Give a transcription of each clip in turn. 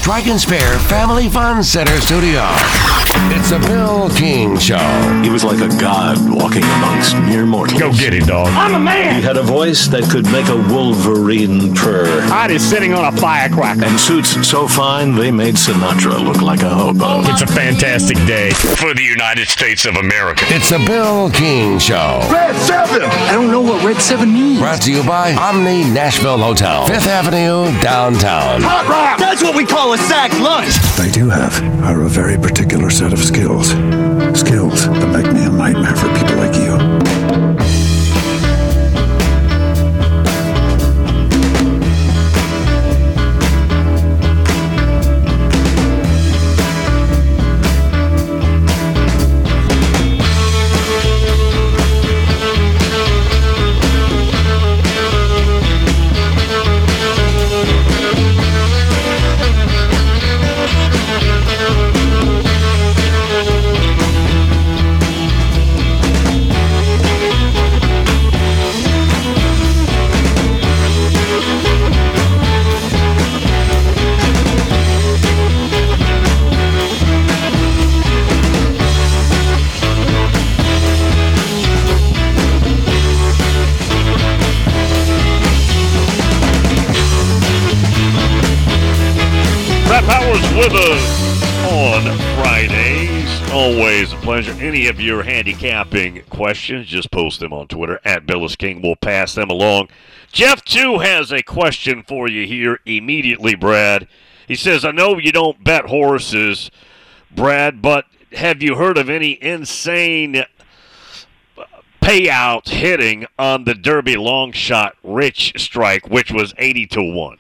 Strike and Spare Family Fun Center studio. It's a Bill King Show. He was like a god walking amongst mere mortals. Go get it, dog. I'm a man. He had a voice that could make a wolverine purr. Heart is sitting on a firecracker. And suits so fine they made Sinatra look like a hobo. It's a fantastic day for the United States of America. It's a Bill King Show. Red 7. I don't know what Red 7 means. Brought to you by Omni Nashville Hotel, 5th Avenue, downtown. Hot rock. That's what we call a sack lunch. They do have are a very particular set of skills. Skills that make me a nightmare for people like you. With us on Fridays. Always a pleasure. Any of your handicapping questions, just post them on Twitter at Billis King. We'll pass them along. Jeff, too, has a question for you here immediately, Brad. He says, I know you don't bet horses, Brad, but have you heard of any insane payout hitting on the Derby long shot Rich Strike, which was 80-1?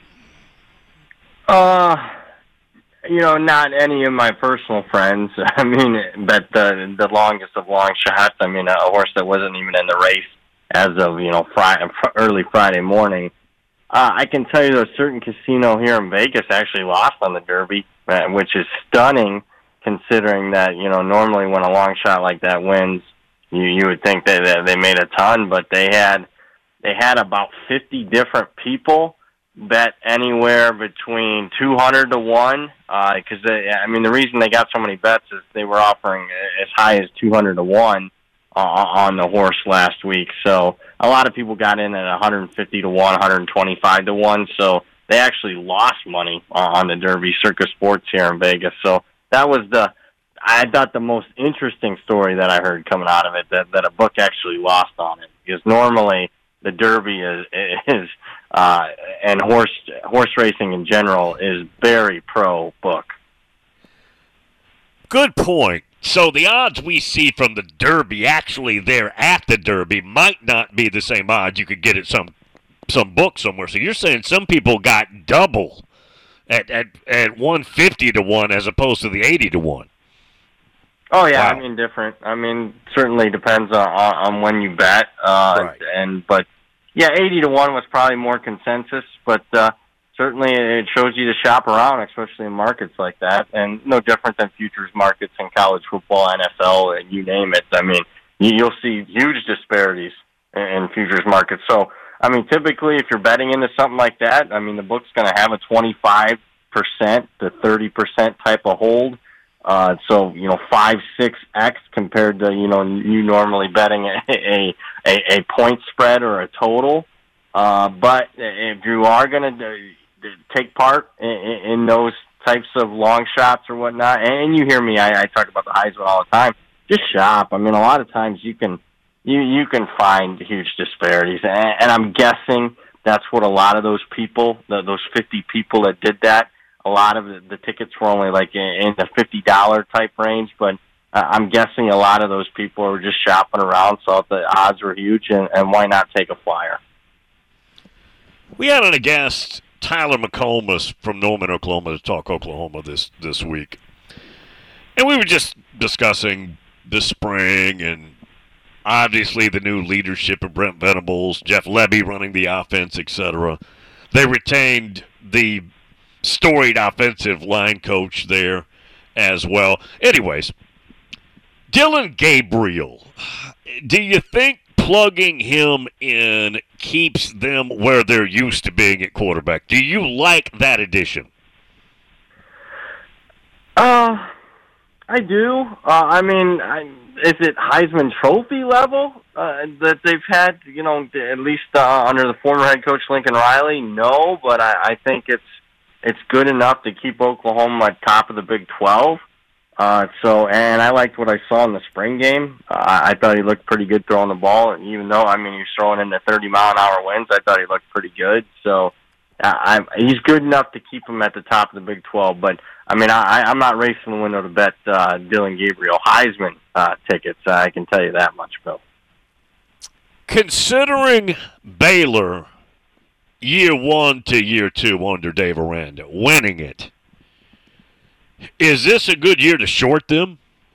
Not any of my personal friends. I mean, but the longest of long shots, I mean, a horse that wasn't even in the race as of, early Friday morning. I can tell you a certain casino here in Vegas actually lost on the Derby, which is stunning considering that, normally when a long shot like that wins, you would think that they made a ton, but they had about 50 different people bet anywhere between 200-1, because the reason they got so many bets is they were offering as high as 200-1 on the horse last week. So a lot of people got in at 150-1, 125-1. So they actually lost money on the Derby. Circus Sports here in Vegas. So that was I thought the most interesting story that I heard coming out of it, that a book actually lost on it, because normally the Derby is and horse racing in general is very pro book. Good point. So the odds we see from the Derby actually there at the Derby might not be the same odds you could get at some book somewhere. So you're saying some people got double at 150-1 as opposed to the 80-1. Oh yeah, Wow. Different. Certainly depends on when you bet. Right. But yeah, 80-1 was probably more consensus, but certainly it shows you to shop around, especially in markets like that, and no different than futures markets in college football, NFL, and you name it. You'll see huge disparities in futures markets. So, typically if you're betting into something like that, the book's going to have a 25% to 30% type of hold. 5-6x compared to, you normally betting a point spread or a total. But if you are going to take part in those types of long shots or whatnot, and you hear me, I talk about the Heisman all the time, just shop. A lot of times you can find huge disparities, and I'm guessing that's what a lot of those people, those 50 people that did that, a lot of the tickets were only like in the $50 type range, but I'm guessing a lot of those people were just shopping around, saw the odds were huge, and why not take a flyer? We had on a guest, Tyler McComas from Norman, Oklahoma, to talk Oklahoma this week. And we were just discussing the spring and obviously the new leadership of Brent Venables, Jeff Lebby running the offense, etc. They retained the storied offensive line coach there as well. Anyways, Dylan Gabriel, do you think plugging him in keeps them where they're used to being at quarterback? Do you like that addition? I do. Is it Heisman Trophy level that they've had? At least under the former head coach Lincoln Riley. No, but I think it's good enough to keep Oklahoma at top of the Big 12. And I liked what I saw in the spring game. I thought he looked pretty good throwing the ball, and even though he's throwing into 30-mile-an-hour winds, I thought he looked pretty good. So he's good enough to keep him at the top of the Big 12. But I'm not racing the window to bet Dylan Gabriel Heisman tickets. I can tell you that much, Bill. Considering Baylor year 1 to year 2 under Dave Aranda winning it, is this a good year to short them?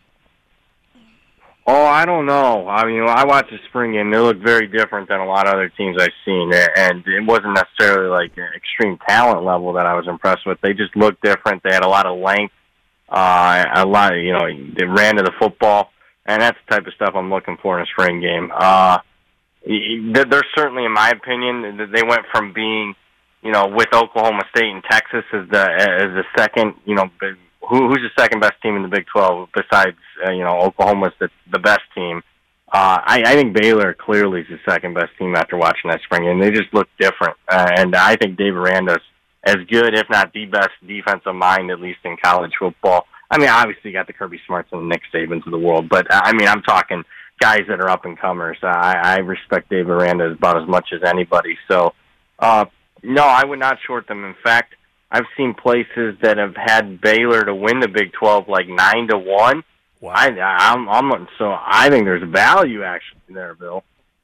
Oh, I don't know. I watched the spring game. They look very different than a lot of other teams I've seen, and it wasn't necessarily like an extreme talent level that I was impressed with. They just looked different. They had a lot of length, they ran to the football, and that's the type of stuff I'm looking for in a spring game. They're certainly, in my opinion, they went from being, with Oklahoma State and Texas as the second, who's the second best team in the Big 12 besides, Oklahoma's the best team. I think Baylor clearly is the second best team after watching that spring game. They just look different. And I think Dave Aranda's as good, if not the best defensive mind, at least in college football. Obviously you got the Kirby Smarts and the Nick Sabans of the world, but I'm talking guys that are up-and-comers. I respect Dave Aranda about as much as anybody. So, no, I would not short them. In fact, I've seen places that have had Baylor to win the Big 12 like 9-1. Wow. So I think there's value actually there, Bill.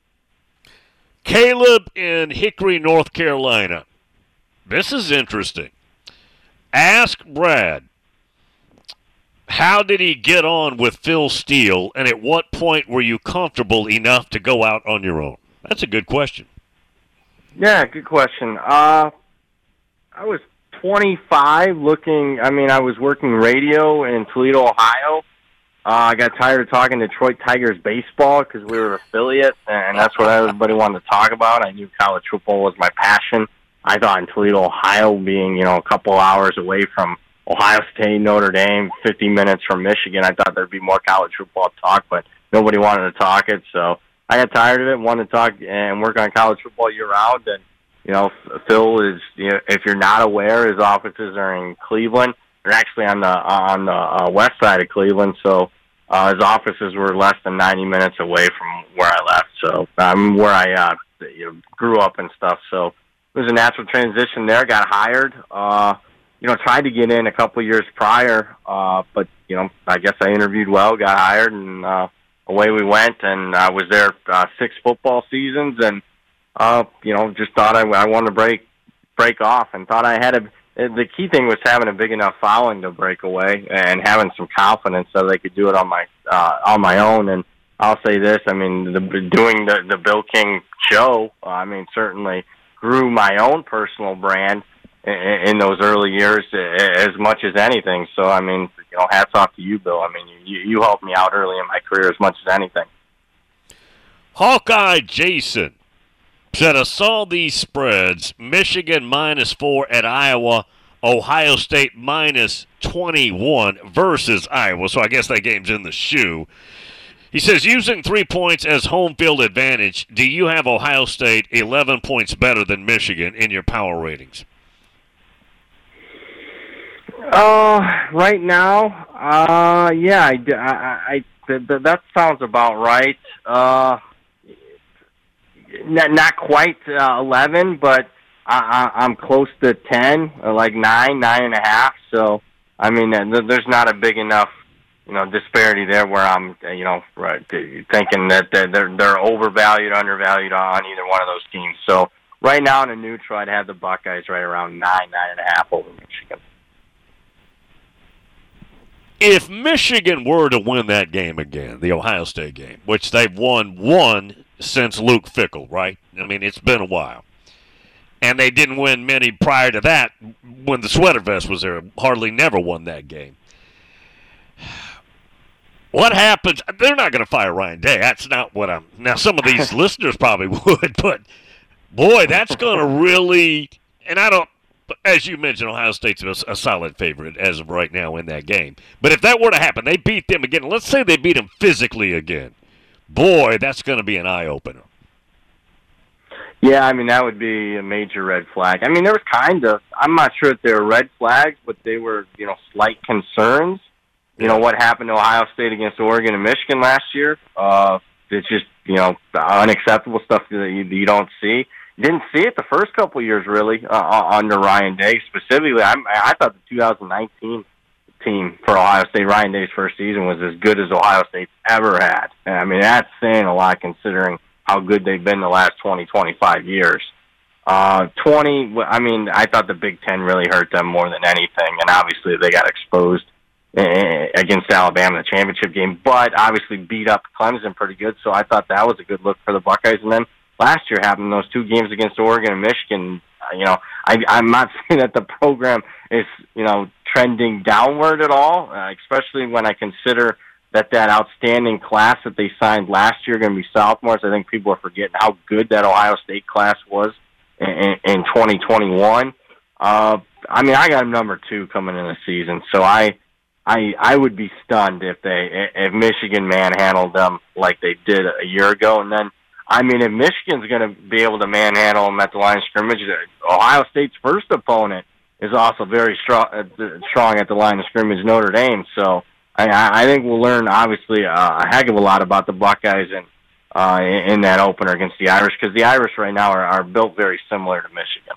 Caleb in Hickory, North Carolina. This is interesting. Ask Brad, how did he get on with Phil Steele, and at what point were you comfortable enough to go out on your own? That's a good question. Yeah, good question. I was 25 I was working radio in Toledo, Ohio. I got tired of talking Detroit Tigers baseball because we were an affiliate, and that's what everybody wanted to talk about. I knew college football was my passion. I thought in Toledo, Ohio, being, a couple hours away from Ohio State, Notre Dame, 50 minutes from Michigan, I thought there'd be more college football talk, but nobody wanted to talk it, so I got tired of it, wanted to talk and work on college football year-round, and Phil is, if you're not aware, his offices are in Cleveland. They're actually on the west side of Cleveland, so his offices were less than 90 minutes away from where I left. So where I grew up and stuff. So it was a natural transition there. Got hired. Tried to get in a couple years prior, but I guess I interviewed well, got hired, and away we went. And I was there 6 football seasons, and just thought I wanted to break off, and thought I had the key thing was having a big enough following to break away and having some confidence so they could do it on my own. And I'll say this, doing the Bill King show, certainly grew my own personal brand in those early years as much as anything. So, hats off to you, Bill. You helped me out early in my career as much as anything. Hawkeye Jason said, I saw these spreads, Michigan -4 at Iowa, Ohio State -21 versus Iowa. So I guess that game's in the shoe. He says, using 3 points as home field advantage, do you have Ohio State 11 points better than Michigan in your power ratings? Right now, yeah, that sounds about right. Not quite 11, but I'm close to 10, like 9.5. So, there's not a big enough, disparity there where I'm, thinking that they're overvalued, undervalued on either one of those teams. So, right now in a neutral, I'd have the Buckeyes right around 9.5 over Michigan. If Michigan were to win that game again, the Ohio State game, which they've won one since Luke Fickell, right? It's been a while. And they didn't win many prior to that when the Sweater Vest was there. Hardly never won that game. What happens? They're not going to fire Ryan Day. That's not what I'm... Now, some of these listeners probably would, but, boy, that's going to really... And I as you mentioned, Ohio State's a solid favorite as of right now in that game. But if that were to happen, they beat them again. Let's say they beat them physically again. Boy, that's going to be an eye-opener. Yeah, I mean, that would be a major red flag. I mean, there was I'm not sure if they were red flags, but they were, slight concerns. You know, what happened to Ohio State against Oregon and Michigan last year. It's just, unacceptable stuff that you don't see. You didn't see it the first couple of years, really, under Ryan Day. Specifically, I thought the 2019 team for Ohio State, Ryan Day's first season, was as good as Ohio State's ever had. And, I mean, that's saying a lot considering how good they've been the last 20, 25 years. I thought the Big Ten really hurt them more than anything, and obviously they got exposed against Alabama in the championship game, but obviously beat up Clemson pretty good, so I thought that was a good look for the Buckeyes. And then last year having those two games against Oregon and Michigan, I'm not saying that the program is, trending downward at all, especially when I consider that outstanding class that they signed last year going to be sophomores. I think people are forgetting how good that Ohio State class was in 2021. I got them number 2 coming in the season, so I would be stunned if Michigan manhandled them like they did a year ago. And then, if Michigan's going to be able to manhandle them at the line of scrimmage, Ohio State's first opponent is also very strong at the line of scrimmage, Notre Dame. So I think we'll learn, obviously, a heck of a lot about the Buckeyes in that opener against the Irish, because the Irish right now are built very similar to Michigan.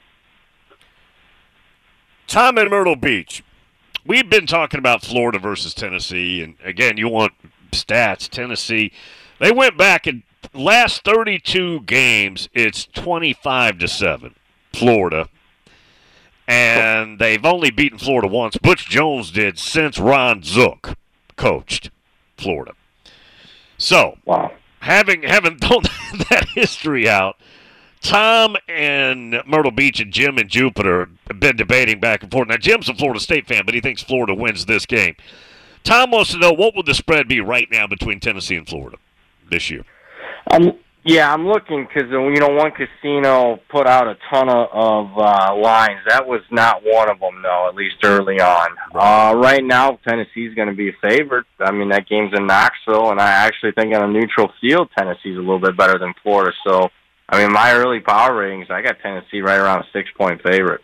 Tom in Myrtle Beach. We've been talking about Florida versus Tennessee, and again, you want stats. Tennessee, they went back and last 32 games, it's 25-7, Florida. And they've only beaten Florida once. Butch Jones did since Ron Zook coached Florida. So, wow. Having thrown that history out, Tom and Myrtle Beach and Jim and Jupiter have been debating back and forth. Now, Jim's a Florida State fan, but he thinks Florida wins this game. Tom wants to know, what would the spread be right now between Tennessee and Florida this year? I'm looking because, one casino put out a ton of lines. That was not one of them, though, at least early on. Right now, Tennessee's going to be a favorite. That game's in Knoxville, and I actually think on a neutral field, Tennessee's a little bit better than Florida. So, my early power ratings, I got Tennessee right around a 6-point favorite.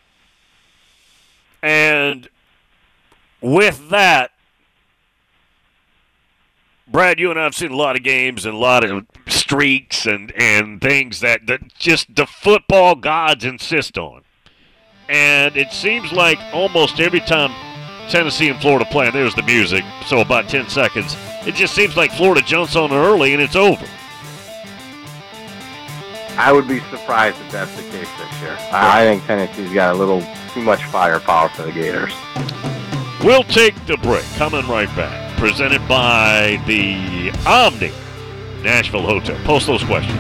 And with that, Brad, you and I have seen a lot of games and a lot of streaks and things that just the football gods insist on. And it seems like almost every time Tennessee and Florida play, and there's the music, so about 10 seconds, it just seems like Florida jumps on it early and it's over. I would be surprised if that's the case this year. I think Tennessee's got a little too much firepower for the Gators. We'll take the break. Coming right back. Presented by the Omni Nashville Hotel. Post those questions.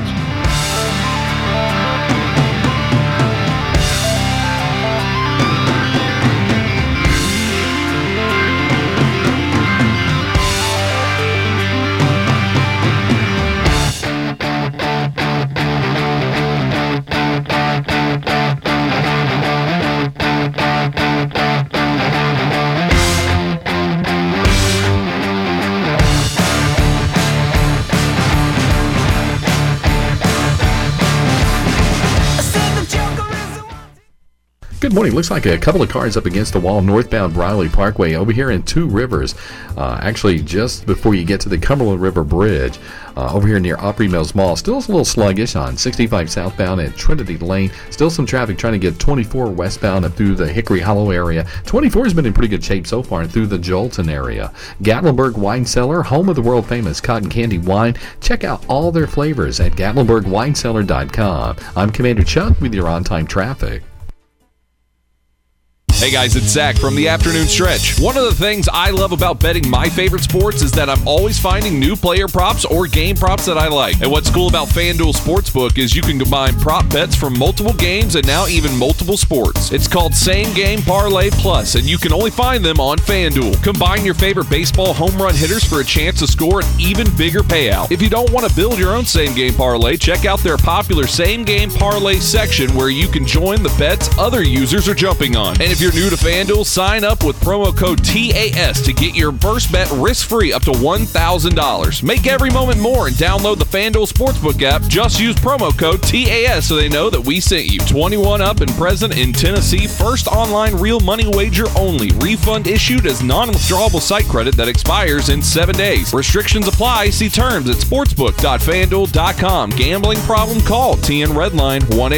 Good morning. Looks like a couple of cars up against the wall northbound Briley Parkway over here in Two Rivers. Actually, just before you get to the Cumberland River Bridge, over here near Opry Mills Mall. Still a little sluggish on 65 southbound at Trinity Lane. Still some traffic trying to get 24 westbound and through the Hickory Hollow area. 24 has been in pretty good shape so far and through the Jolton area. Gatlinburg Wine Cellar, home of the world famous cotton candy wine. Check out all their flavors at GatlinburgWineCellar.com. I'm Commander Chuck with your on-time traffic. Hey guys, it's Zach from the Afternoon Stretch. One of the things I love about betting my favorite sports is that I'm always finding new player props or game props that I like. And what's cool about FanDuel Sportsbook is you can combine prop bets from multiple games and now even multiple sports. It's called Same Game Parlay Plus, and you can only find them on FanDuel. Combine your favorite baseball home run hitters for a chance to score an even bigger payout. If you don't want to build your own Same Game Parlay, check out their popular Same Game Parlay section where you can join the bets other users are jumping on. And if you're new to FanDuel, sign up with promo code TAS to get your first bet risk-free up to $1,000. Make every moment more and download the FanDuel Sportsbook app. Just use promo code TAS so they know that we sent you. 21 up and present in Tennessee. First online real money wager only. Refund issued as non-withdrawable site credit that expires in 7 days. Restrictions apply. See terms at sportsbook.fanduel.com. Gambling problem? Call TN Redline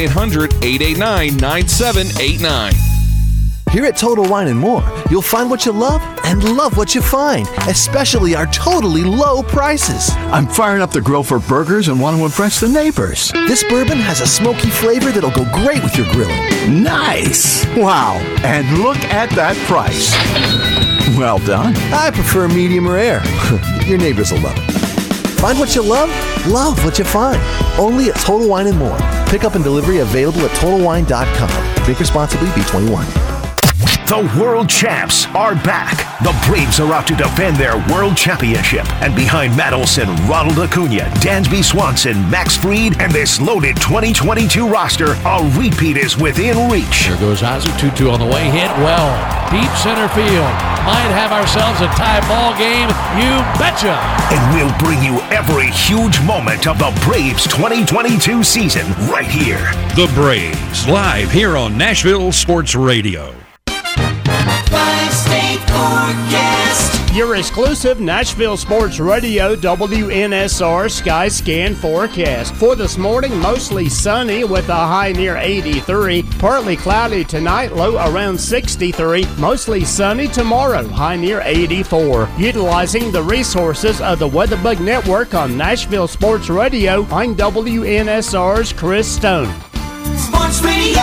1-800-889-9789. Here at Total Wine & More, you'll find what you love and love what you find, especially our totally low prices. I'm firing up the grill for burgers and want to impress the neighbors. This bourbon has a smoky flavor that'll go great with your grilling. Nice! Wow, and look at that price. Well done. I prefer medium rare. Your neighbors will love it. Find what you love what you find. Only at Total Wine & More. Pickup and delivery available at TotalWine.com. Drink responsibly, B21. The world champs are back. The Braves are out to defend their world championship. And behind Matt Olson, Ronald Acuna, Dansby Swanson, Max Fried, and this loaded 2022 roster, a repeat is within reach. There goes Ozzie, 2-2 on the way, hit well. Deep center field. Might have ourselves a tie ball game. You betcha. And we'll bring you every huge moment of the Braves 2022 season right here. The Braves, live here on Nashville Sports Radio. Five-state forecast. Your exclusive Nashville Sports Radio WNSR Sky Scan forecast. For this morning, mostly sunny with a high near 83. Partly cloudy tonight, low around 63. Mostly sunny tomorrow, high near 84. Utilizing the resources of the WeatherBug Network on Nashville Sports Radio, I'm WNSR's Chris Stone. Sports Radio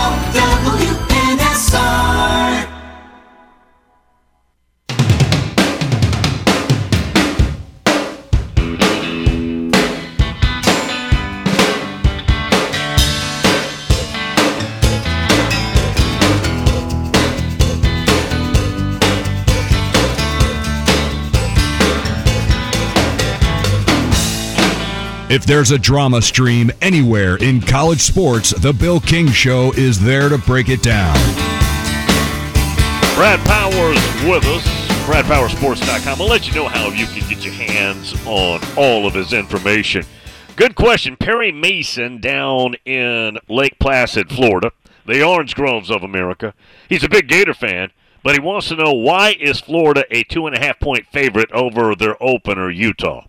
WNSR. If there's a drama stream anywhere in college sports, the Bill King Show is there to break it down. Brad Powers with us, BradPowersports.com. I'll let you know how you can get your hands on all of his information. Good question. Perry Mason down in Lake Placid, Florida, the Orange Groves of America. He's a big Gator fan, but he wants to know, why is Florida a 2.5-point favorite over their opener, Utah?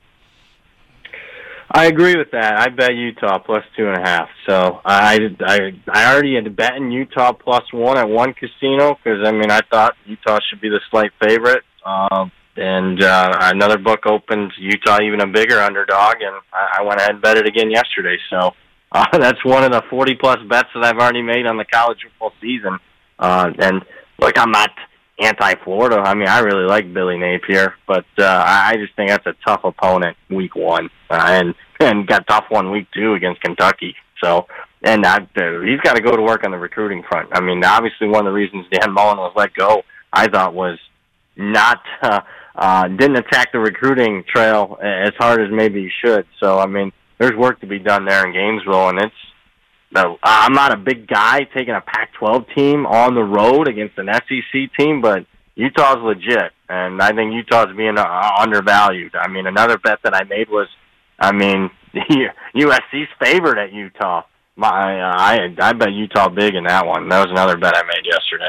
I agree with that. I bet Utah plus 2.5. So I already had to bet in Utah plus 1 at one casino because, I thought Utah should be the slight favorite. And another book opened Utah even a bigger underdog, and I went ahead and bet it again yesterday. So that's one of the 40-plus bets that I've already made on the college football season. And, look, I'm not anti-Florida. I really like Billy Napier, but I just think that's a tough opponent week 1. And got a tough one week 2 against Kentucky. So, and he's got to go to work on the recruiting front. Obviously one of the reasons Dan Mullen was let go, I thought, was not didn't attack the recruiting trail as hard as maybe he should. So, there's work to be done there in Gainesville, and I'm not a big guy taking a Pac-12 team on the road against an SEC team, but Utah's legit, and I think Utah's being undervalued. Another bet that I made was, USC's favored at Utah. I bet Utah big in that one. That was another bet I made yesterday.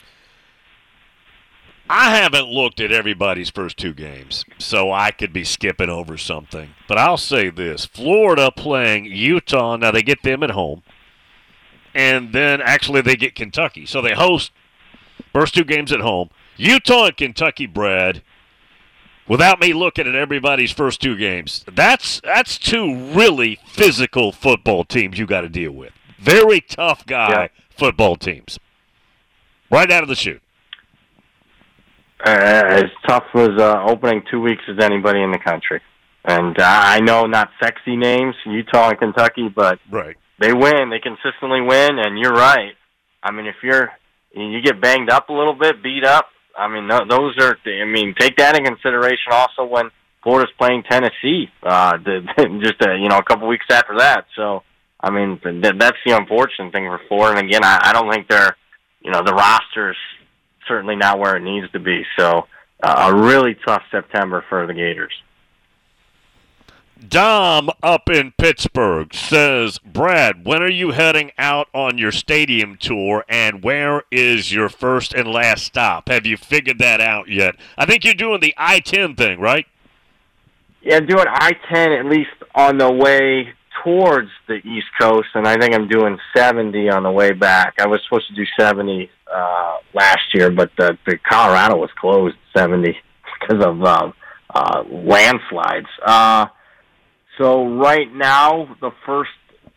I haven't looked at everybody's first 2 games, so I could be skipping over something. But I'll say this. Florida playing Utah, now they get them at home, and then actually they get Kentucky. So they host first 2 games at home. Utah and Kentucky, Brad, without me looking at everybody's first 2 games, that's 2 really physical football teams you got to deal with. Very tough guy football teams. Right out of the chute. as tough as opening 2 weeks as anybody in the country. And I know not sexy names, Utah and Kentucky, but right. They win. They consistently win, and you're right. I mean, if you get banged up a little bit, beat up, I mean, those are, take that in consideration also when Florida's playing Tennessee just a couple weeks after that. So, I mean, that's the unfortunate thing for Florida. And again, I don't think they're, the roster's certainly not where it needs to be. So, a really tough September for the Gators. Dom up in Pittsburgh says, Brad, when are you heading out on your stadium tour, and where is your first and last stop? Have you figured that out yet? I think you're doing the I-10 thing, right? Yeah, I'm doing I-10 at least on the way towards the East Coast, and I think I'm doing 70 on the way back. I was supposed to do 70 last year, but the Colorado was closed 70 because of landslides. So right now, the first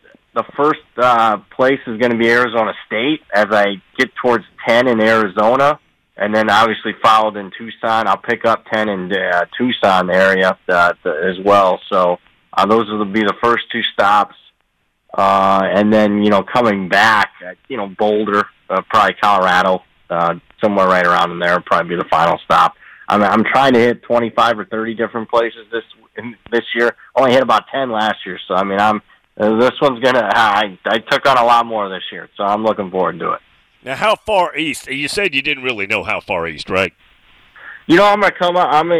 place is going to be Arizona State as I get towards 10 in Arizona, and then obviously followed in Tucson. I'll pick up 10 in Tucson area as well. So those will be the first two stops, and then coming back, Boulder, probably Colorado, somewhere right around in there, will probably be the final stop. I'm trying to hit 25 or 30 different places this year. Only hit about 10 last year, so this one's gonna. I took on a lot more this year, so I'm looking forward to it. Now, how far east? You said you didn't really know how far east, right? I'm gonna come up. I'm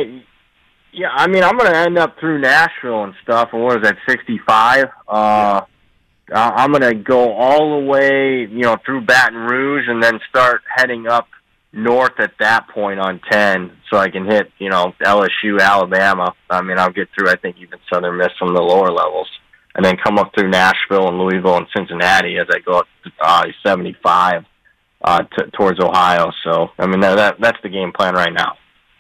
gonna end up through Nashville and stuff. And what is that, 65? I'm gonna go all the way, through Baton Rouge, and then start heading up north at that point on 10, so I can hit, LSU, Alabama. I'll get through, I think, even Southern Miss from the lower levels, and then come up through Nashville and Louisville and Cincinnati as I go up to 75 towards Ohio. So, that's the game plan right now.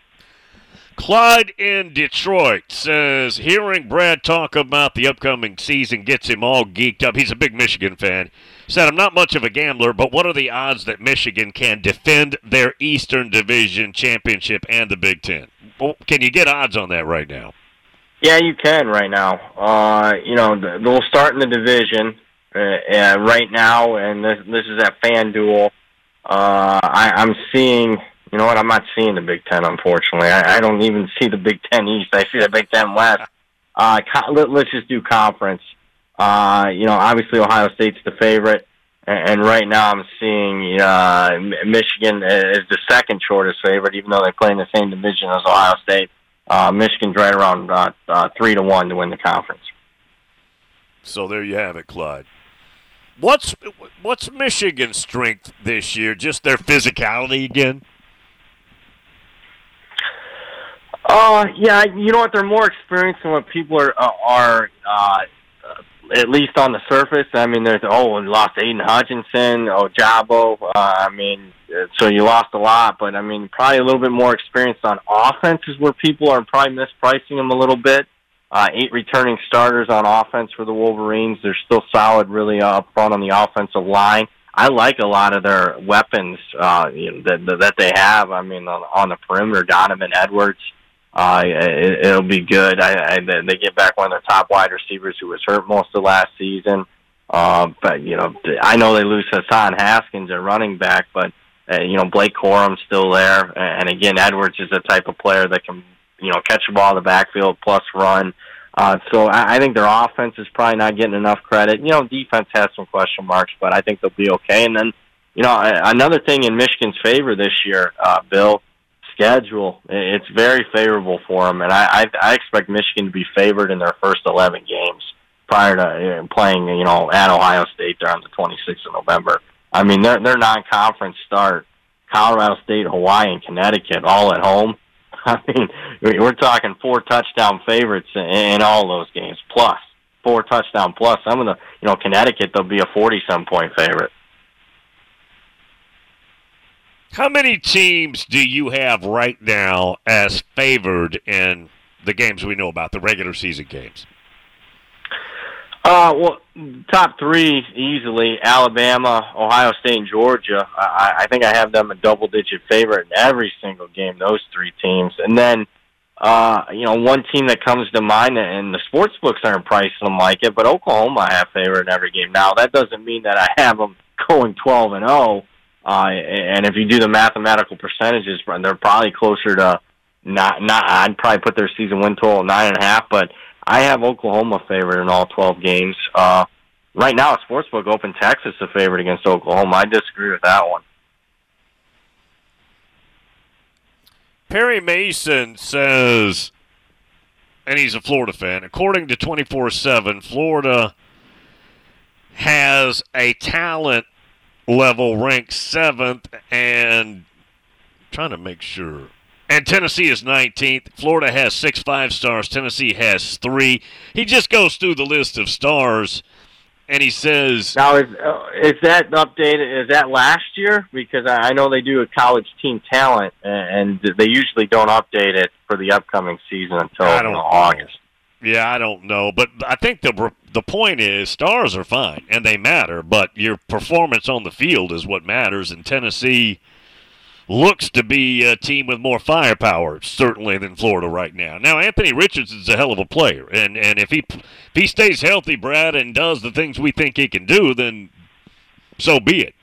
Clyde in Detroit says, hearing Brad talk about the upcoming season gets him all geeked up. He's a big Michigan fan. Said, I'm not much of a gambler, but what are the odds that Michigan can defend their Eastern Division championship and the Big Ten? Well, can you get odds on that right now? Yeah, you can right now. They'll start in the division right now, and this is at FanDuel. I'm seeing... You know what? I'm not seeing the Big Ten, unfortunately. I don't even see the Big Ten East. I see the Big Ten West. Let's just do conference. Obviously Ohio State's the favorite, and right now I'm seeing Michigan is the second shortest favorite, even though they play in the same division as Ohio State. Michigan's right around 3-1 to win the conference. So there you have it, Clyde. What's Michigan's strength this year? Just their physicality again? Yeah, you know what? They're more experienced than what people are at least on the surface. There's, we lost Aiden Hutchinson, Jabo. So you lost a lot, but, probably a little bit more experienced on offense is where people are probably mispricing them a little bit. 8 returning starters on offense for the Wolverines. They're still solid, really, up front on the offensive line. I like a lot of their weapons that they have. On the perimeter, Donovan Edwards. It'll be good. They get back one of their top wide receivers who was hurt most of last season. But I know they lose Hassan Haskins at running back, but Blake Corum's still there. And again, Edwards is the type of player that can catch the ball in the backfield plus run. So I think their offense is probably not getting enough credit. Defense has some question marks, but I think they'll be okay. And then another thing in Michigan's favor this year, Bill. Schedule, it's very favorable for them, and I expect Michigan to be favored in their first 11 games prior to playing, at Ohio State there on the 26th of November. Their non-conference start, Colorado State, Hawaii, and Connecticut, all at home. We're talking 4 touchdown favorites in all those games, plus 4 touchdown plus. Some of the, Connecticut, they'll be a 40-some point favorite. How many teams do you have right now as favored in the games we know about, the regular season games? Well, top three easily: Alabama, Ohio State, and Georgia. I think I have them a double-digit favorite in every single game. Those three teams, and then one team that comes to mind, and the sports books aren't pricing them like it, but Oklahoma I have favorite in every game. Now that doesn't mean that I have them going 12-0. And if you do the mathematical percentages, they're probably closer to not. I'd probably put their season win total at 9.5, but I have Oklahoma favored in all 12 games. Right now, Sportsbook opened Texas a favorite against Oklahoma. I disagree with that one. Perry Mason says, and he's a Florida fan, according to 24/7, Florida has a talent level ranked 7th, and trying to make sure. And Tennessee is 19th. Florida has 6 5-stars. Tennessee has 3. He just goes through the list of stars, and he says... Now, is that updated? Is that last year? Because I know they do a college team talent, and they usually don't update it for the upcoming season until August. Yeah, I don't know. But I think the point is stars are fine, and they matter, but your performance on the field is what matters, and Tennessee looks to be a team with more firepower, certainly, than Florida right now. Now, Anthony Richardson's a hell of a player, and if he stays healthy, Brad, and does the things we think he can do, then so be it.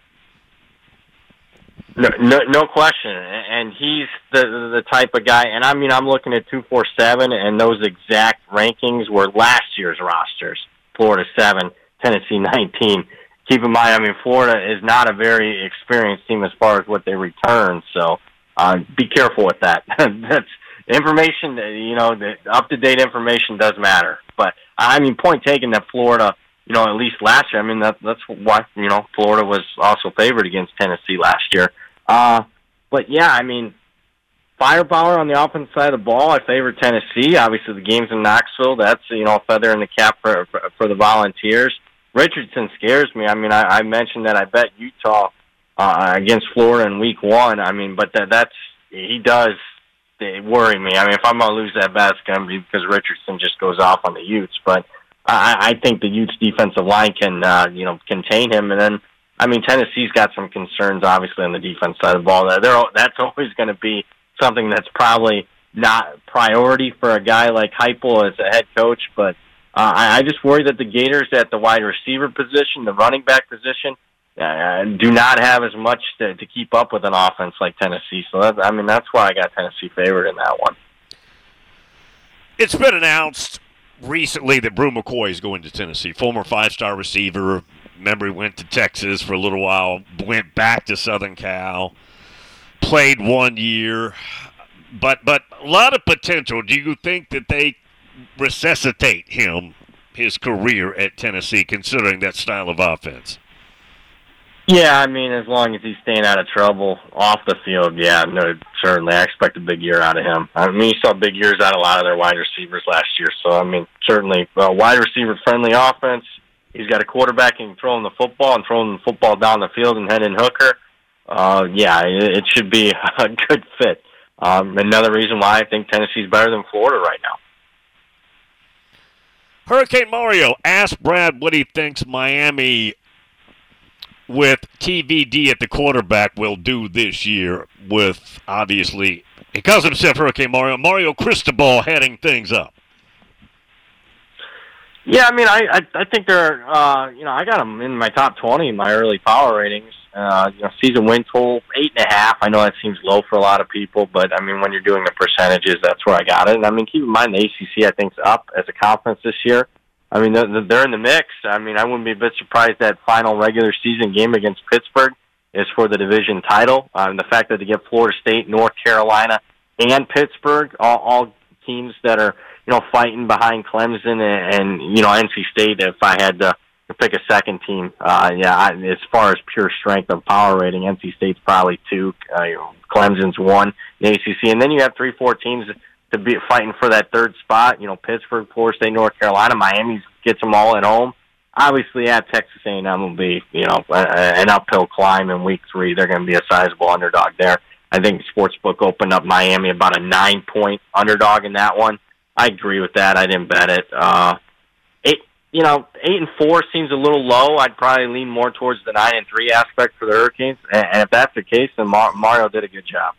No question, and he's the type of guy. And I mean, I'm looking at 247, and those exact rankings were last year's rosters. Florida 7, Tennessee 19. Keep in mind, I mean, Florida is not a very experienced team as far as what they return, so be careful with that. That's information, the up-to-date information does matter. But, I mean, point taken that Florida, at least last year, I mean, that's why, Florida was also favored against Tennessee last year. But, yeah, I mean, firepower on the offensive side of the ball, I favor Tennessee. Obviously, the game's in Knoxville. That's, a feather in the cap for the Volunteers. Richardson scares me. I mean, I mentioned that I bet Utah against Florida in Week 1. I mean, but he does worry me. I mean, if I'm going to lose that bet, it's going to be because Richardson just goes off on the Utes. But I think the Utes defensive line can, contain him. And then, I mean, Tennessee's got some concerns, obviously, on the defense side of the ball. That's always going to be something that's probably not priority for a guy like Heupel as a head coach, but I just worry that the Gators at the wide receiver position, the running back position, do not have as much to keep up with an offense like Tennessee. So, that's why I got Tennessee favored in that one. It's been announced recently that Brew McCoy is going to Tennessee, former 5-star receiver. Remember, he went to Texas for a little while, went back to Southern Cal, played 1 year. But a lot of potential. Do you think that they resuscitate his career at Tennessee, considering that style of offense? Yeah, I mean, as long as he's staying out of trouble off the field, yeah, no, certainly. I expect a big year out of him. I mean, you saw big years out of a lot of their wide receivers last year, so, I mean, certainly wide receiver-friendly offense. He's got a quarterback who can throw him the football and throw him the football down the field and head in hooker. It should be a good fit. Another reason why I think Tennessee's better than Florida right now. Hurricane Mario asked Brad what he thinks Miami with TVD at the quarterback will do this year with, obviously, he calls himself Hurricane Mario Cristobal heading things up. Yeah, I mean, I think they're, I got them in my top 20 in my early power ratings. Season win total, 8.5. I know that seems low for a lot of people, but, I mean, when you're doing the percentages, that's where I got it. And, I mean, keep in mind the ACC, I think, is up as a conference this year. I mean, they're in the mix. I mean, I wouldn't be a bit surprised that final regular season game against Pittsburgh is for the division title. The fact that they get Florida State, North Carolina, and Pittsburgh, all teams that are, fighting behind Clemson and NC State, if I had to pick a second team. As far as pure strength of power rating, NC State's probably 2, Clemson's 1, the ACC. And then you have 3-4 teams to be fighting for that third spot. Pittsburgh, Florida State, North Carolina, Miami gets them all at home. Obviously, at Texas A&M will be, an uphill climb in Week 3. They're going to be a sizable underdog there. I think Sportsbook opened up Miami about a 9-point underdog in that one. I agree with that. I didn't bet it. 8-4 seems a little low. I'd probably lean more towards the 9-3 aspect for the Hurricanes. And if that's the case, then Mario did a good job.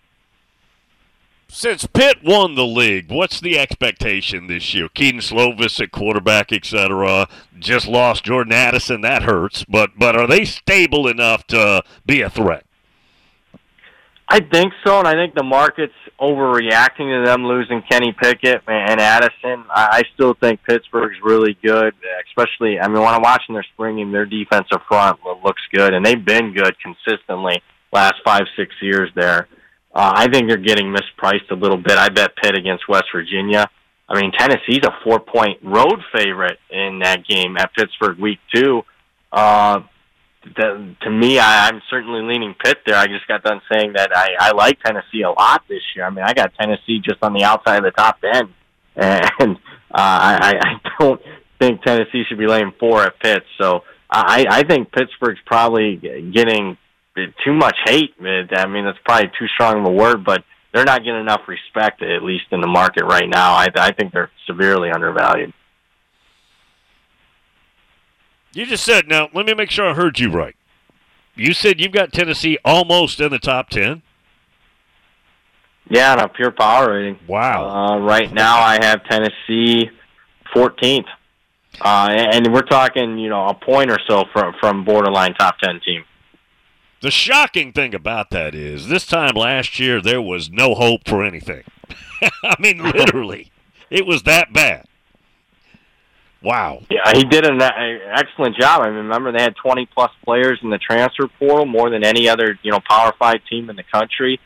Since Pitt won the league, what's the expectation this year? Keaton Slovis at quarterback, etc. Just lost Jordan Addison. That hurts. But are they stable enough to be a threat? I think so, and I think the market's overreacting to them losing Kenny Pickett and Addison. I still think Pittsburgh's really good, especially, when I'm watching their spring game, their defensive front looks good, and they've been good consistently last 5-6 years there. I think they're getting mispriced a little bit. I bet Pitt against West Virginia. Tennessee's a 4-point road favorite in that game at Pittsburgh week 2. To me, I'm certainly leaning Pitt there. I just got done saying that I like Tennessee a lot this year. I got Tennessee just on the outside of the top 10, and I don't think Tennessee should be laying 4 at Pitt. So I think Pittsburgh's probably getting too much hate. That's probably too strong of a word, but they're not getting enough respect, at least in the market right now. I think they're severely undervalued. You just said, now, let me make sure I heard you right. You said you've got Tennessee almost in the top 10? Yeah, on a pure power rating. Wow. Right now I have Tennessee 14th. And we're talking, a point or so from borderline top 10 team. The shocking thing about that is this time last year there was no hope for anything. Literally. It was that bad. Wow. Yeah, he did an excellent job. Remember they had 20-plus players in the transfer portal, more than any other, Power 5 team in the country.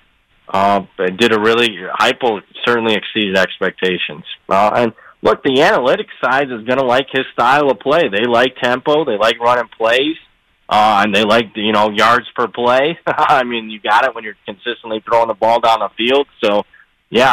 Heupel certainly exceeded expectations. And look, the analytics side is going to like his style of play. They like tempo. They like running plays. And they like, yards per play. You got it when you're consistently throwing the ball down the field. So, yeah,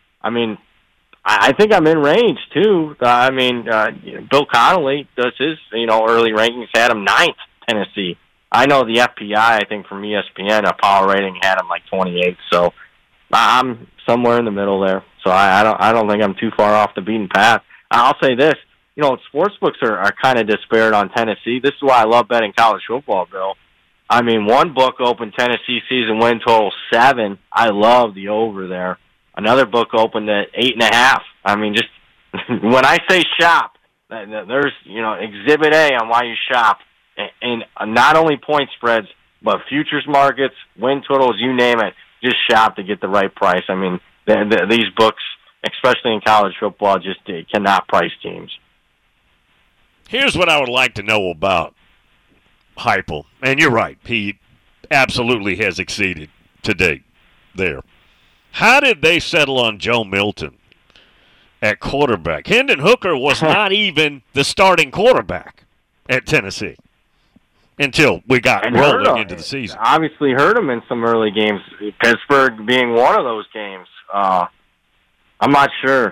I think I'm in range, too. Bill Connolly does his, early rankings, had him 9th, Tennessee. I know the FPI, I think, from ESPN, a power rating had him like 28. So I'm somewhere in the middle there. So I don't think I'm too far off the beaten path. I'll say this. Sportsbooks are kind of disparate on Tennessee. This is why I love betting college football, Bill. One book opened Tennessee season win total 7. I love the over there. Another book opened at 8.5. Just when I say shop, there's exhibit A on why you shop, and not only point spreads, but futures markets, win totals, you name it. Just shop to get the right price. These books, especially in college football, just cannot price teams. Here's what I would like to know about Heupel, and you're right, he absolutely has exceeded to date there. How did they settle on Joe Milton at quarterback? Hendon Hooker was not even the starting quarterback at Tennessee until we got rolling into the season. Obviously hurt him in some early games, Pittsburgh being one of those games. I'm not sure.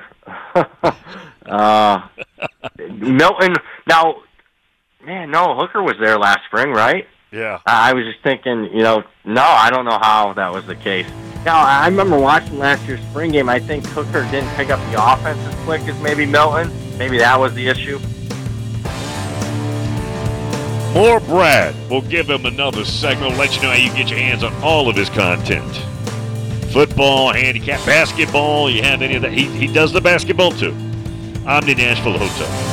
Milton, now, Hooker was there last spring, right? Yeah. I was just thinking, no, I don't know how that was the case. Now, I remember watching last year's spring game. I think Hooker didn't pick up the offense as quick as maybe Milton. Maybe that was the issue. More Brad. We'll give him another segment. We'll let you know how you can get your hands on all of his content. Football, handicap, basketball, you have any of that. He does the basketball too. Omni Nashville Hotel.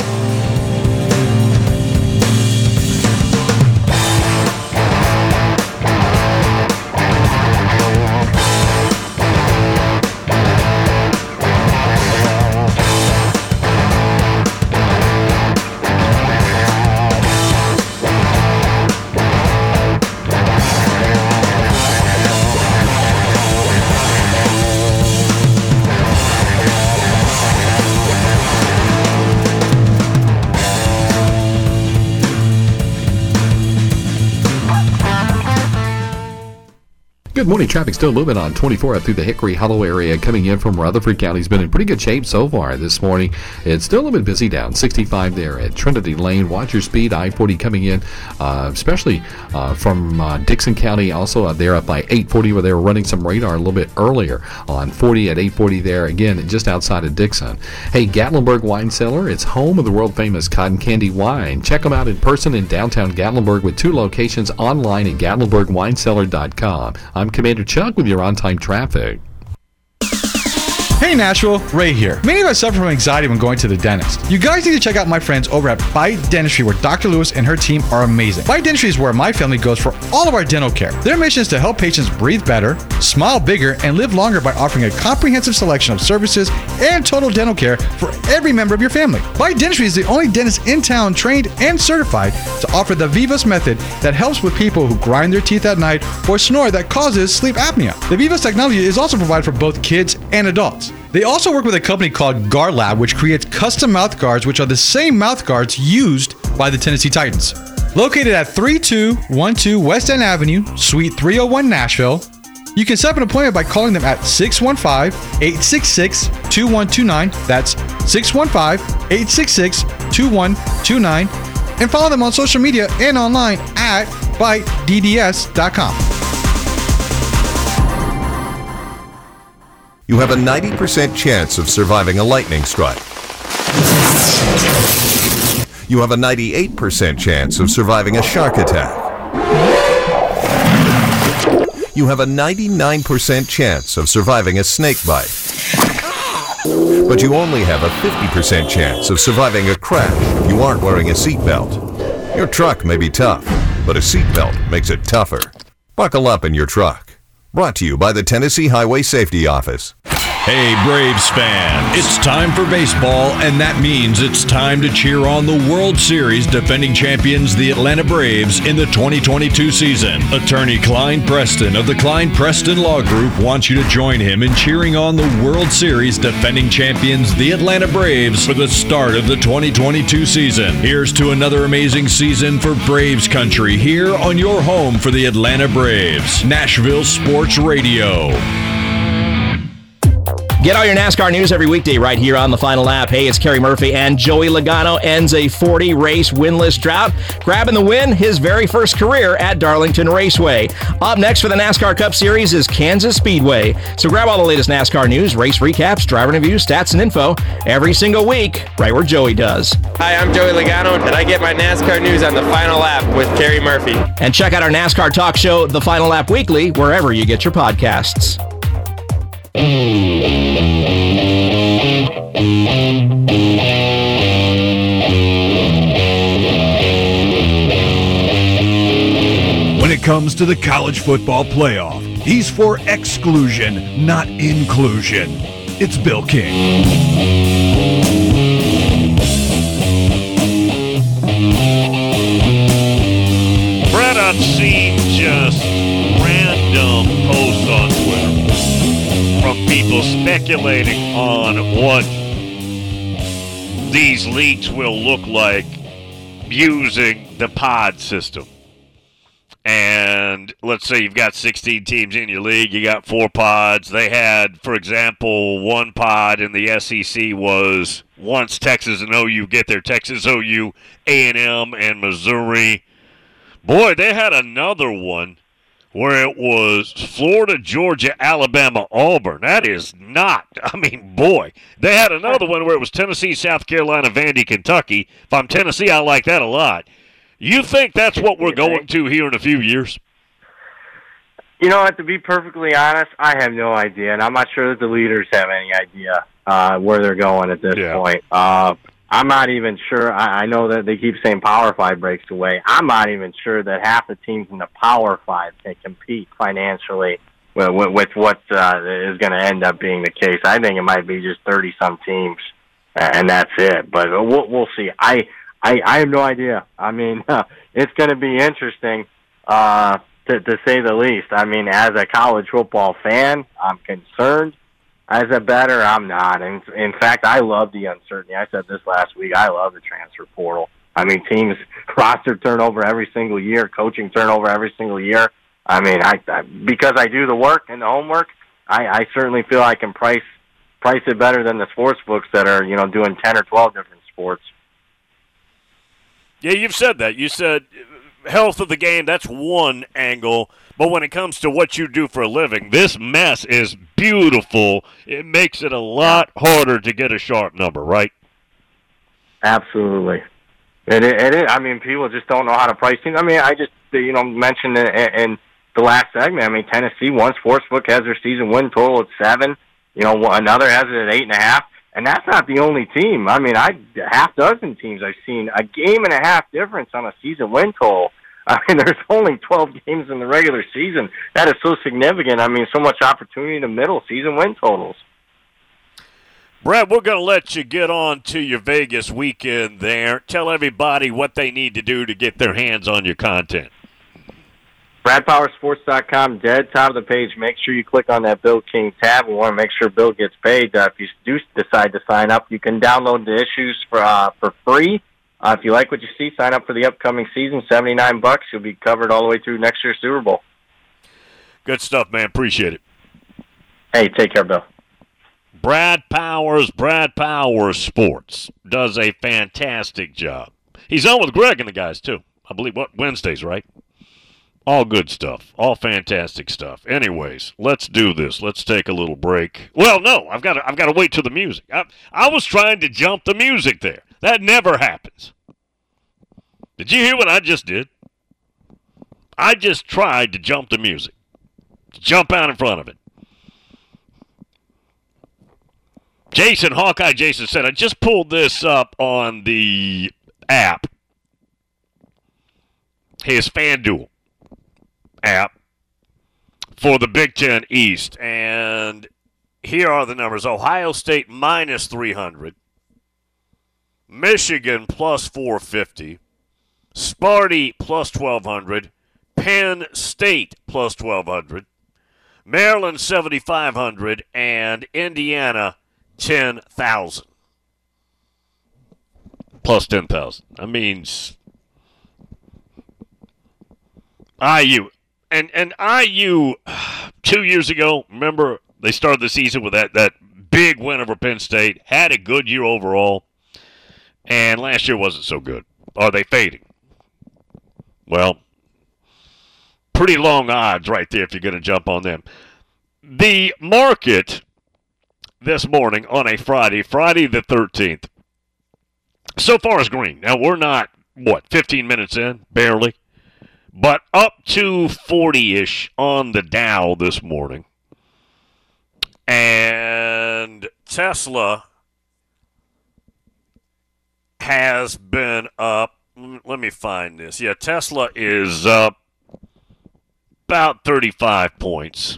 Good morning. Traffic still moving on 24 up through the Hickory Hollow area coming in from Rutherford County. Has been in pretty good shape so far this morning. It's still a little bit busy down 65 there at Trinity Lane. Watch your speed. I-40 coming in, especially from Dixon County. Also there up by 840 where they were running some radar a little bit earlier on 40 at 840 there. Again, just outside of Dixon. Hey, Gatlinburg Wine Cellar. It's home of the world famous cotton candy wine. Check them out in person in downtown Gatlinburg with 2 locations online at GatlinburgWineCellar.com. I'm Commander Chuck with your on-time traffic. Hey Nashville, Ray here. Many of us suffer from anxiety when going to the dentist. You guys need to check out my friends over at Bite Dentistry, where Dr. Lewis and her team are amazing. Bite Dentistry is where my family goes for all of our dental care. Their mission is to help patients breathe better, smile bigger, and live longer by offering a comprehensive selection of services and total dental care for every member of your family. Bite Dentistry is the only dentist in town trained and certified to offer the Vivos method that helps with people who grind their teeth at night or snore that causes sleep apnea. The Vivos technology is also provided for both kids and adults. They also work with a company called Guard Lab, which creates custom mouth guards, which are the same mouth guards used by the Tennessee Titans. Located at 3212 West End Avenue, Suite 301, Nashville, you can set up an appointment by calling them at 615-866-2129. That's 615-866-2129. And follow them on social media and online at bitedds.com. You have a 90% chance of surviving a lightning strike. You have a 98% chance of surviving a shark attack. You have a 99% chance of surviving a snake bite. But you only have a 50% chance of surviving a crash if you aren't wearing a seatbelt. Your truck may be tough, but a seatbelt makes it tougher. Buckle up in your truck. Brought to you by the Tennessee Highway Safety Office. Hey, Braves fans, it's time for baseball, and that means it's time to cheer on the World Series defending champions, the Atlanta Braves, in the 2022 season. Attorney Klein Preston of the Klein Preston Law Group wants you to join him in cheering on the World Series defending champions, the Atlanta Braves, for the start of the 2022 season. Here's to another amazing season for Braves country here on your home for the Atlanta Braves. Nashville Sports Radio. Get all your NASCAR news every weekday right here on The Final Lap. Hey, it's Kerry Murphy, and Joey Logano ends a 40-race winless drought, grabbing the win his very first career at Darlington Raceway. Up next for the NASCAR Cup Series is Kansas Speedway. So grab all the latest NASCAR news, race recaps, driver reviews, stats, and info every single week right where Joey does. Hi, I'm Joey Logano, and I get my NASCAR news on The Final Lap with Kerry Murphy. And check out our NASCAR talk show, The Final Lap Weekly, wherever you get your podcasts. When it comes to the college football playoff, he's for exclusion, not inclusion. It's Bill King. Brett, I've seen just random posts on Twitter from people speculating on what these leagues will look like using the pod system. And let's say you've got 16 teams in your league, you got 4 pods. They had, for example, one pod in the SEC was once Texas and OU get there, Texas, OU, A&M, and Missouri. Boy, they had another one where it was Florida, Georgia, Alabama, Auburn. That is not, boy. They had another one where it was Tennessee, South Carolina, Vandy, Kentucky. If I'm Tennessee, I like that a lot. You think that's what we're going to here in a few years? You know what, to be perfectly honest, I have no idea, and I'm not sure that the leaders have any idea where they're going at this point. I'm not even sure. I know that they keep saying Power 5 breaks away. I'm not even sure that half the teams in the Power 5 can compete financially with what is going to end up being the case. I think it might be just 30-some teams, and that's it. But we'll see. I have no idea. It's going to be interesting, to say the least. As a college football fan, I'm concerned. As a bettor, I'm not. In fact, I love the uncertainty. I said this last week. I love the transfer portal. Teams roster turnover every single year, coaching turnover every single year. I mean, because I do the work and the homework, I certainly feel I can price it better than the sports books that are, doing 10 or 12 different sports. Yeah, you've said that. You said health of the game, that's one angle. But when it comes to what you do for a living, this mess is beautiful. It makes it a lot harder to get a sharp number, right? Absolutely. It is. I mean, people just don't know how to price things. I mean, I just, mentioned in the last segment, I mean, Tennessee, one sportsbook has their season win total at 7. Another has it at 8.5. And that's not the only team. I mean, half dozen teams I've seen a game and a half difference on a season win total. I mean, there's only 12 games in the regular season. That is so significant. I mean, so much opportunity in the middle season win totals. Brad, we're going to let you get on to your Vegas weekend there. Tell everybody what they need to do to get their hands on your content. BradPowerSports.com, dead top of the page. Make sure you click on that Bill King tab. We want to make sure Bill gets paid. If you do decide to sign up, you can download the issues for free. If you like what you see, sign up for the upcoming season, $79. You'll be covered all the way through next year's Super Bowl. Good stuff, man. Appreciate it. Hey, take care, Bill. Brad Powers Sports, does a fantastic job. He's on with Greg and the guys, too. I believe, Wednesdays, right? All good stuff. All fantastic stuff. Anyways, let's do this. Let's take a little break. Well, no, I've got to wait till the music. I was trying to jump the music there. That never happens. Did you hear what I just did? I just tried to jump the music. To jump out in front of it. Hawkeye Jason said, I just pulled this up on the app. His FanDuel app for the Big Ten East. And here are the numbers. Ohio State minus 300. Michigan plus 450. Sparty plus 1,200. Penn State plus 1,200. Maryland 7,500. And Indiana 10,000. Plus 10,000. That means IU. And IU 2 years ago, remember, they started the season with that big win over Penn State, had a good year overall, and last year wasn't so good. Are they fading? Well, pretty long odds right there if you're going to jump on them. The market this morning on a Friday the 13th, so far is green. Now, we're not, 15 minutes in? Barely. But up to 40-ish on the Dow this morning. And Tesla has been up. Let me find this. Yeah, Tesla is up about 35 points.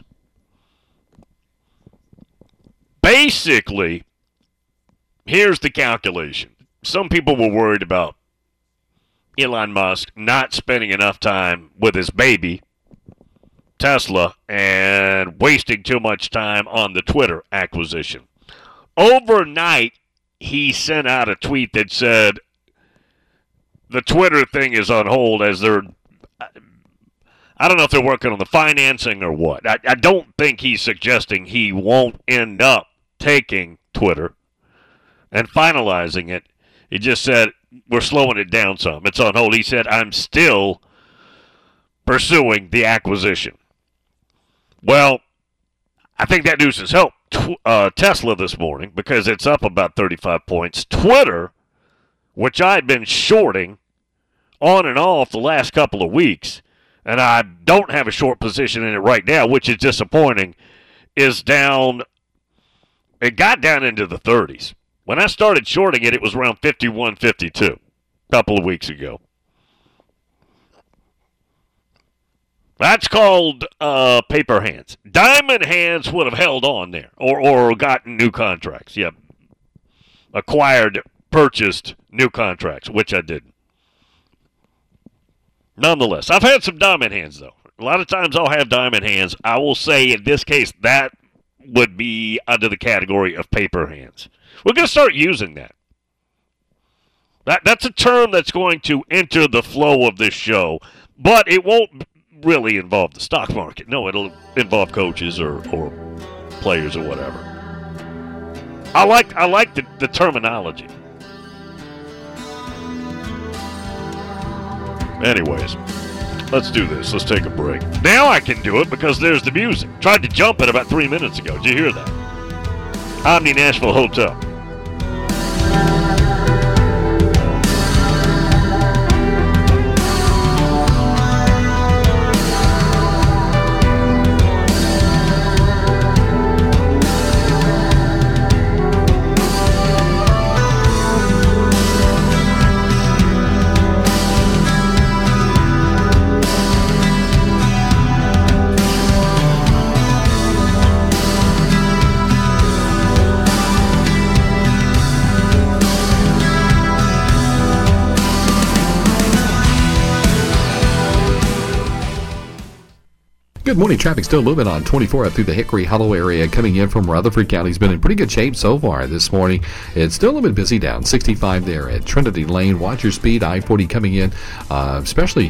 Basically, here's the calculation. Some people were worried about Elon Musk not spending enough time with his baby, Tesla, and wasting too much time on the Twitter acquisition. Overnight, he sent out a tweet that said the Twitter thing is on hold as they're, I don't know if they're working on the financing or what. I don't think he's suggesting he won't end up taking Twitter and finalizing it. He just said, we're slowing it down some. It's on hold. He said, I'm still pursuing the acquisition. Well, I think that news has helped Tesla this morning because it's up about 35 points. Twitter, which I've been shorting on and off the last couple of weeks, and I don't have a short position in it right now, which is disappointing, is down. It got down into the 30s. When I started shorting it, it was around 51, 52 a couple of weeks ago. That's called paper hands. Diamond hands would have held on there or gotten new contracts. Yep. Purchased new contracts, which I didn't. Nonetheless, I've had some diamond hands, though. A lot of times I'll have diamond hands. I will say in this case that would be under the category of paper hands. We're going to start using that. That's a term that's going to enter the flow of this show, but it won't really involve the stock market. No, it'll involve coaches or players or whatever. I like the terminology. Anyways, let's do this. Let's take a break. Now I can do it because there's the music. Tried to jump it about 3 minutes ago. Did you hear that? Omni Nashville Hotel. Good morning. Traffic still moving on 24 up through the Hickory Hollow area coming in from Rutherford County. Has been in pretty good shape so far this morning. It's still a little bit busy down 65 there at Trinity Lane. Watch your speed. I-40 coming in, especially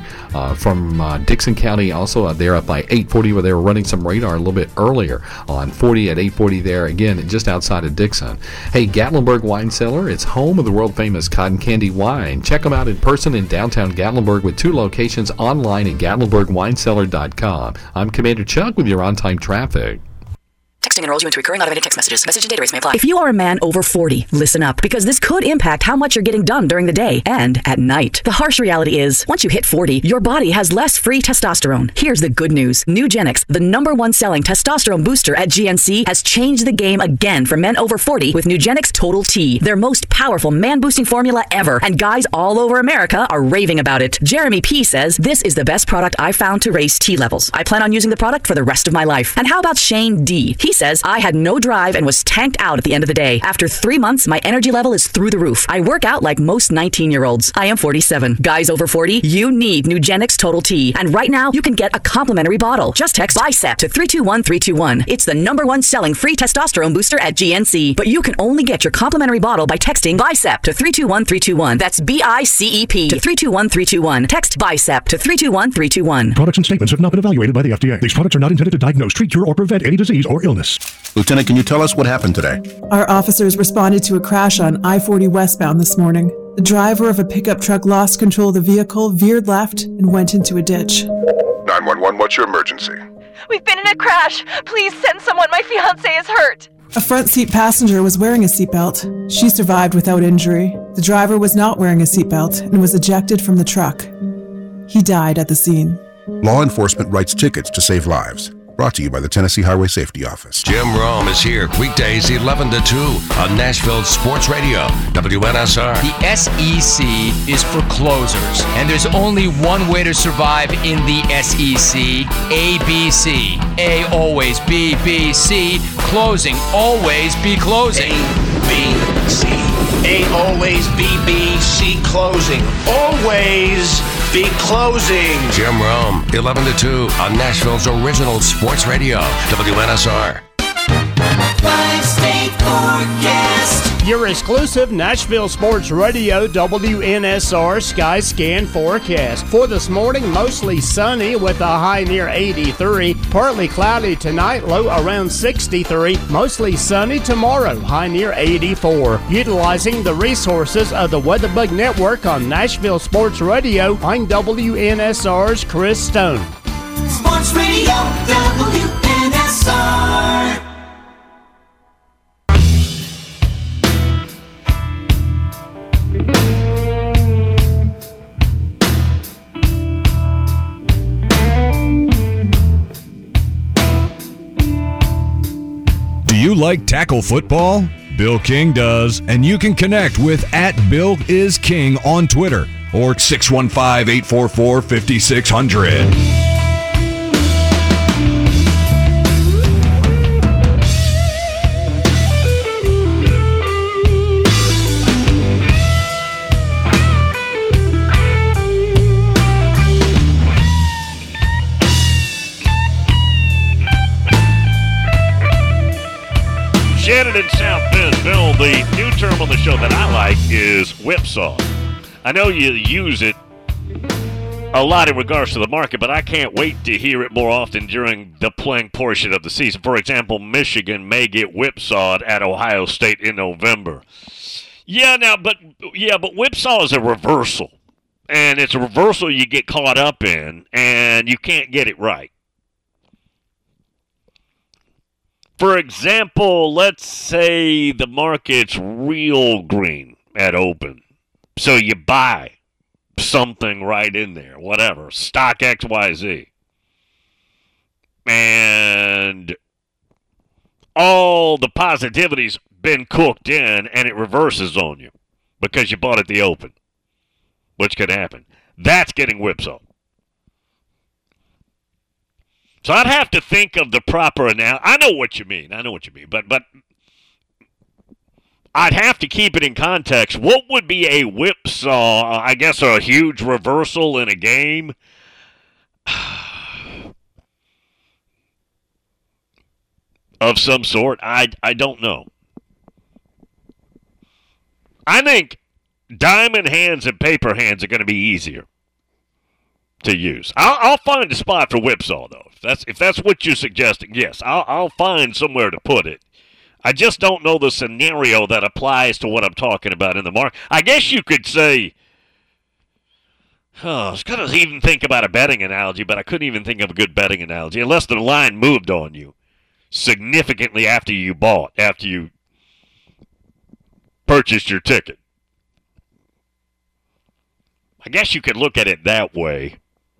from Dixon County. Also there up by 840 where they were running some radar a little bit earlier on 40 at 840 there. Again, just outside of Dixon. Hey, Gatlinburg Wine Cellar. It's home of the world famous cotton candy wine. Check them out in person in downtown Gatlinburg with 2 locations online at GatlinburgWineCellar.com. I'm Commander Chuck with your on-time traffic. Texting enrolls you into recurring automated text messages. Message and data rates may apply. If you are a man over 40, listen up, because this could impact how much you're getting done during the day and at night. The harsh reality is, once you hit 40, your body has less free testosterone. Here's the good news. Nugenix, the #1 selling testosterone booster at GNC, has changed the game again for men over 40 with Nugenix Total T, their most powerful man-boosting formula ever, and guys all over America are raving about it. Jeremy P. says, this is the best product I've found to raise T levels. I plan on using the product for the rest of my life. And how about Shane D.? He says, I had no drive and was tanked out at the end of the day. After 3 months, my energy level is through the roof. I work out like most 19-year-olds. I am 47. Guys over 40, you need Nugenix Total T. And right now, you can get a complimentary bottle. Just text BICEP to 321-321. It's the #1 selling free testosterone booster at GNC. But you can only get your complimentary bottle by texting BICEP to 321-321. That's BICEP to 321-321. Text BICEP to 321-321. Products and statements have not been evaluated by the FDA. These products are not intended to diagnose, treat, cure, or prevent any disease or illness. Lieutenant, can you tell us what happened today? Our officers responded to a crash on I-40 westbound this morning. The driver of a pickup truck lost control of the vehicle, veered left, and went into a ditch. 911, what's your emergency? We've been in a crash. Please send someone. My fiancé is hurt. A front seat passenger was wearing a seatbelt. She survived without injury. The driver was not wearing a seatbelt and was ejected from the truck. He died at the scene. Law enforcement writes tickets to save lives. Brought to you by the Tennessee Highway Safety Office. Jim Rome is here weekdays 11 to 2 on Nashville Sports Radio, WNSR. The SEC is for closers, and there's only one way to survive in the SEC, ABC. A always B, B, C, closing, always be closing. A, B, C. A always B, B, C, closing. Always be closing. Jim Rome, 11 to 2 on Nashville's original sports radio, WNSR. 5-state forecast. Your exclusive Nashville Sports Radio WNSR Sky Scan forecast. For this morning, mostly sunny with a high near 83. Partly cloudy tonight, low around 63. Mostly sunny tomorrow, high near 84. Utilizing the resources of the WeatherBug Network on Nashville Sports Radio, I'm WNSR's Chris Stone. Sports Radio WNSR. Do you like tackle football? Bill King does, and you can connect with @BillIsKing on Twitter or 615-844-5600. Shannon in South Bend. Bill, the new term on the show that I like is whipsaw. I know you use it a lot in regards to the market, but I can't wait to hear it more often during the playing portion of the season. For example, Michigan may get whipsawed at Ohio State in November. But whipsaw is a reversal, and it's a reversal you get caught up in, and you can't get it right. For example, let's say the market's real green at open, so you buy something right in there, whatever, stock XYZ. And all the positivity's been cooked in, and it reverses on you because you bought at the open, which could happen. That's getting whipsawed. So I'd have to think of the proper analogy. I know what you mean, but I'd have to keep it in context. What would be a whipsaw, I guess, a huge reversal in a game? Of some sort? I don't know. I think diamond hands and paper hands are going to be easier to use. I'll find a spot for whipsaw, though. If that's what you're suggesting, yes, I'll find somewhere to put it. I just don't know the scenario that applies to what I'm talking about in the market. I guess you could say, I was going to even think about a betting analogy, but I couldn't even think of a good betting analogy unless the line moved on you significantly after you purchased your ticket. I guess you could look at it that way.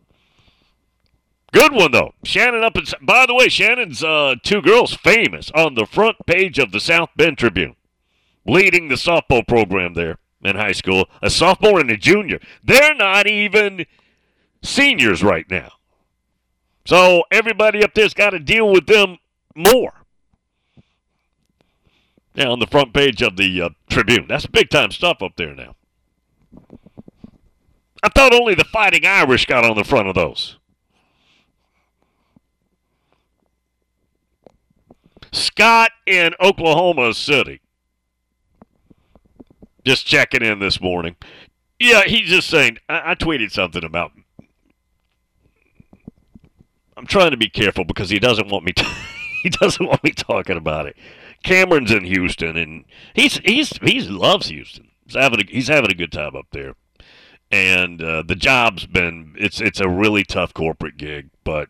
Good one, though. Shannon by the way, Shannon's two girls famous on the front page of the South Bend Tribune, leading the softball program there in high school. A sophomore and a junior. They're not even seniors right now. So everybody up there's got to deal with them more. Yeah, on the front page of the Tribune. That's big-time stuff up there now. I thought only the Fighting Irish got on the front of those. Scott in Oklahoma City. Just checking in this morning. Yeah, he's just saying, I tweeted something about, I'm trying to be careful because he doesn't want me talking about it. Cameron's in Houston, and he loves Houston. He's having a good time up there. And the job's it's a really tough corporate gig, but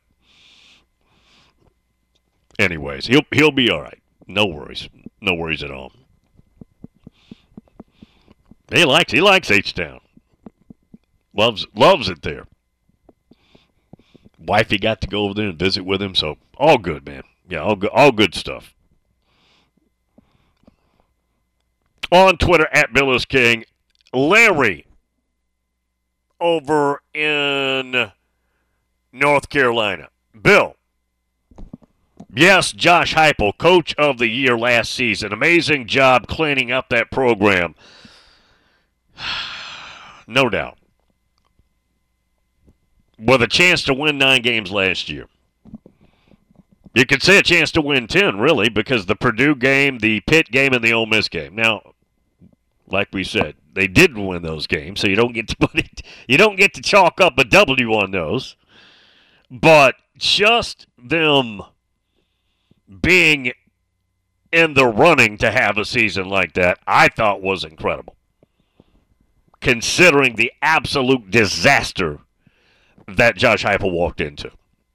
anyways, he'll be all right. No worries at all. He likes H-Town. Loves it there. Wifey got to go over there and visit with him, so all good, man. Yeah, all good stuff. On Twitter at Billis King, Larry over in North Carolina. Bill. Yes, Josh Heupel, Coach of the Year last season. Amazing job cleaning up that program. No doubt. With a chance to win 9 games last year. You could say a chance to win 10, really, because the Purdue game, the Pitt game, and the Ole Miss game. Now, like we said, they didn't win those games, so you don't get to chalk up a W on those. But just them being in the running to have a season like that, I thought was incredible. Considering the absolute disaster that Josh Heupel walked into.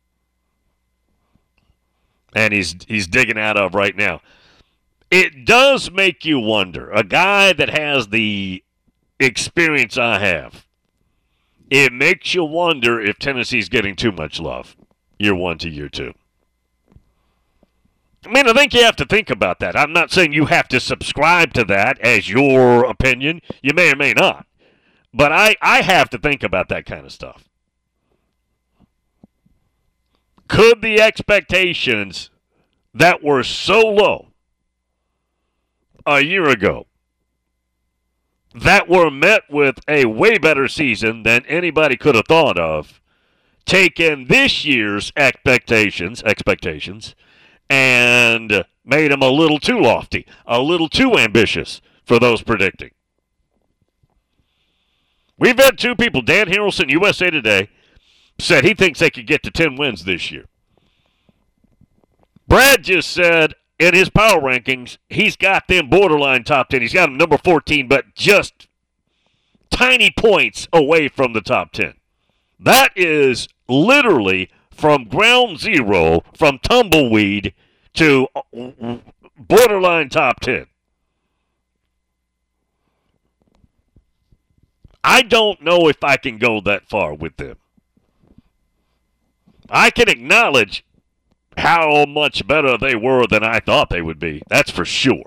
And he's digging out of right now. It does make you wonder. A guy that has the experience I have, it makes you wonder if Tennessee's getting too much love, year 1 to year 2. I mean, I think you have to think about that. I'm not saying you have to subscribe to that as your opinion. You may or may not. But I have to think about that kind of stuff. Could the expectations that were so low a year ago, that were met with a way better season than anybody could have thought of, take in this year's expectations, and made them a little too lofty, a little too ambitious for those predicting? We've had 2 people, Dan Harrelson, USA Today, said he thinks they could get to 10 wins this year. Brad just said in his power rankings, he's got them borderline top 10. He's got them number 14, but just tiny points away from the top 10. That is literally from ground zero, from tumbleweed to borderline top 10. I don't know if I can go that far with them. I can acknowledge how much better they were than I thought they would be. That's for sure.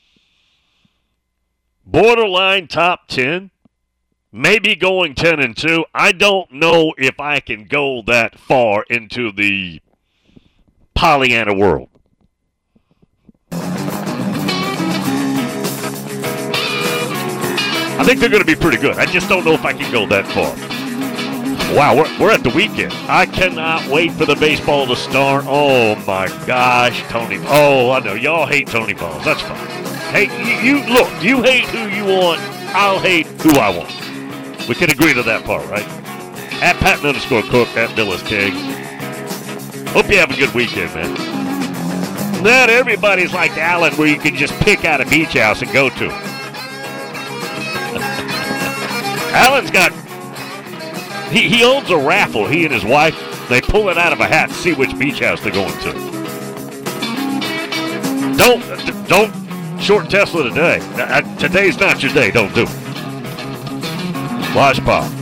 Borderline top 10, maybe going 10-2. I don't know if I can go that far into the Pollyanna world. I think they're going to be pretty good. I just don't know if I can go that far. Wow, we're at the weekend. I cannot wait for the baseball to start. Oh, my gosh, Tony. Oh, I know. Y'all hate Tony Balls. That's fine. Hey, you look, you hate who you want. I'll hate who I want. We can agree to that part, right? At Patton_Cook, at Billis King. Hope you have a good weekend, man. Not everybody's like Allen where you can just pick out a beach house and go to. Alan's got... He owns a raffle, he and his wife. They pull it out of a hat to see which beach house they're going to. Don't short Tesla today. Today's not your day. Don't do it. Watch Pop.